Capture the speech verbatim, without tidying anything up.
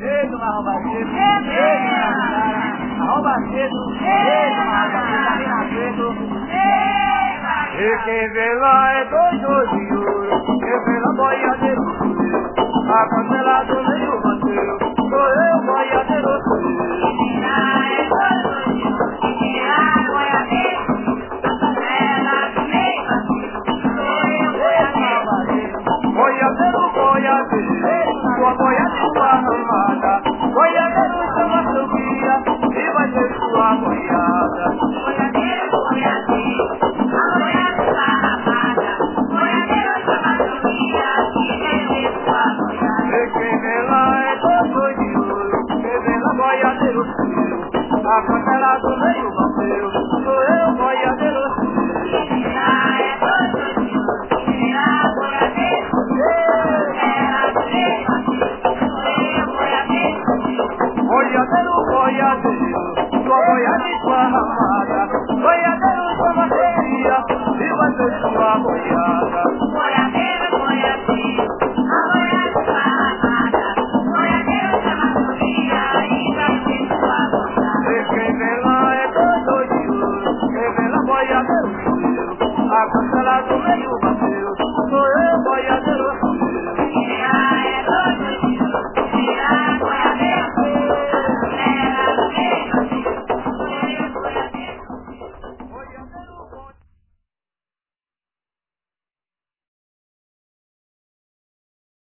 Eita, arroba cedo. Eita, arroba cedo. Eita, arroba cedo. E quem vê lá é doido de ouro. Quem vê lá boiadeiro sou eu. A cancela do meio bateu. Sou eu, boiadeiro sou eu. Quem vê lá é doido de ouro. Quem vê lá boiadeiro. A cancela do meio bateu. Sou eu, boiadeiro. Boiadeiro, boiadeiro. Sua boiadeiro armada. Boiadeiro chama seu guia. E vai ser sua boiada. Boiadeiro, boiadeiro. A cancela do meio bateu, sou eu, boiadeiro. Quem lá é doido de ouro, quem lá boiadeiro. Cancela do meio bateu, sou eu, boiadeiro. Boiadeiro, boiadeiro, sua boiada esparramada. Boiadeiro chama seu dia, e vai ser sua boiada. Boiadeiro, boiadeiro, a boiada esparramada. Boiadeiro chama seu dia, e vai ser sua boiada. Quem vê lá é doido de ouro, quem vê lá boiadeiro sou eu. A cancela do meio